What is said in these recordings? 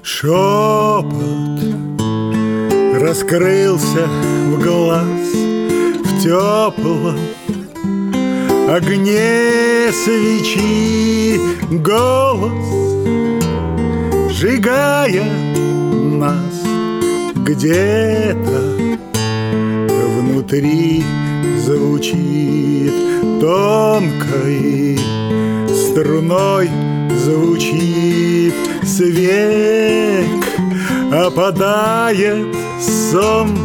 Шепот раскрылся в глаз, в теплом огне свечи голос, сжигая нас где-то внутри, звучит тонкой струной, звучит с век, опадает сон,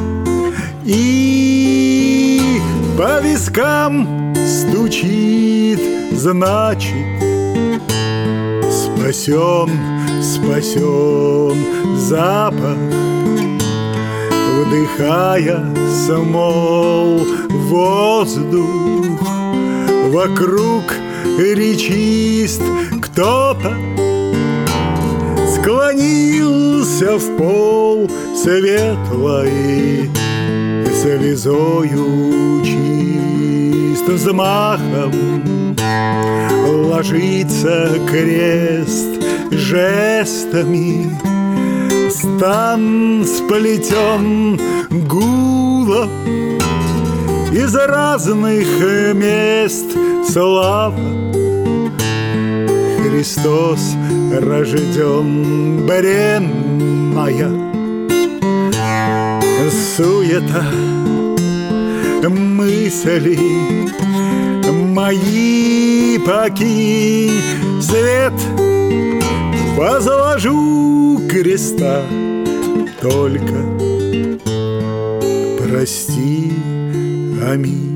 и по вискам стучит, значит, спасен, спасен запах, вдыхая смол воздух, вокруг речист кто-то склонился в пол светлой слезою чист, взмахом ложится крест жестами, стан сплетен гулом из разных мест. Слава, Христос рожден, бренная суета, мысли мои покинь, свет возложу креста, только прости, аминь.